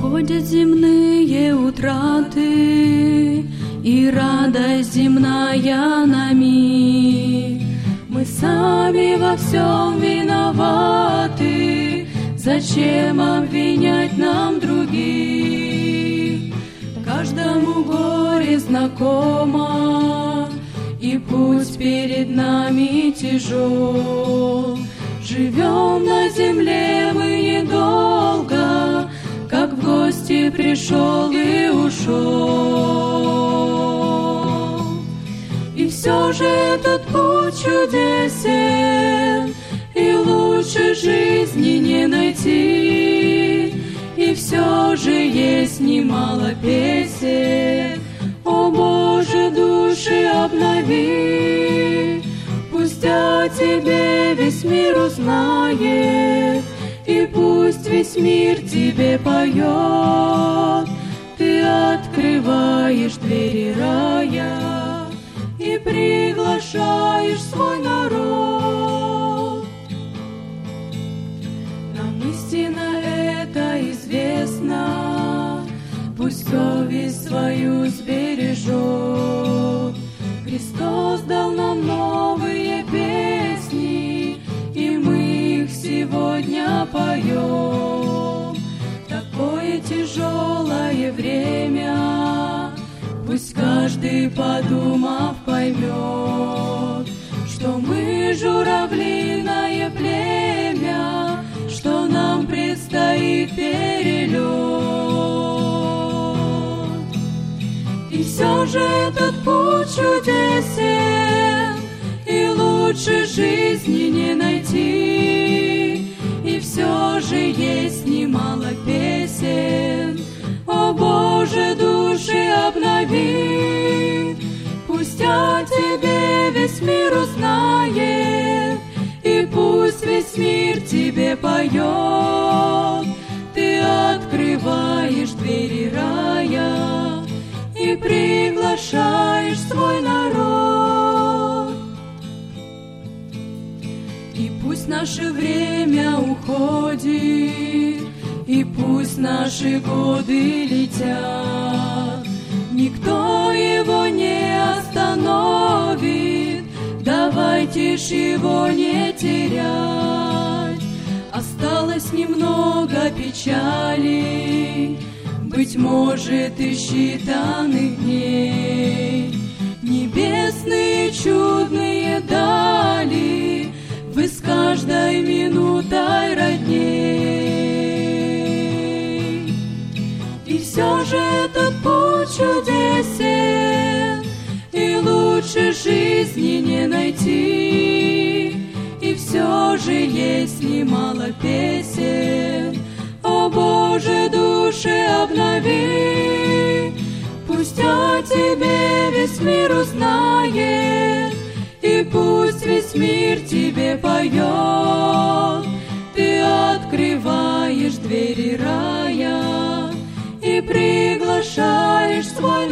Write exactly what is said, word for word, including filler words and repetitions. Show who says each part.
Speaker 1: Уходят земные утраты, и радость земная на миг. Мы сами во всем виноваты, зачем обвинять нам других? Каждому горе знакомо, и путь перед нами тяжел. Живем на земле мы недолго, как в гости пришел и ушел. И все же этот путь чудесен, и лучше жизни не найти. И все же есть немало песен, о Боже, души обнови. Пусть о Тебе весь мир узнает, и пусть весь мир Тебе поет. Ты открываешь двери рая и приглашаешь свой народ. Нам истина это известна, пусть совесть свою сбережет. Христос дал нам новые песни, и мы их сегодня поем. Такое тяжелое время, пусть каждый, подумав, поймет, что мы журавлиное племя, что нам предстоит перелет. И все же этот путь чудесен, и лучше жизни не найти. И все же есть немало песен, о Боже, души обнови. Пусть о Тебе весь мир узнает, и пусть весь мир Тебе поет. Ты открываешь двери рая и приглашаешь свой народ. И пусть наше время уходит, и пусть наши годы летят, никто его не остановит. Давайте ж его не терять. Осталось немного печали, быть может, и считанных дней. Небесные чудные дали вы с каждой минутой родней. И все же этот путь чудесен, и лучше жизни не найти. И все же есть немало песен, о Боже, души обнови. Пусть о Тебе весь мир узнает, и пусть весь мир Тебе поет. Ты открываешь двери рая и приглашаешь свой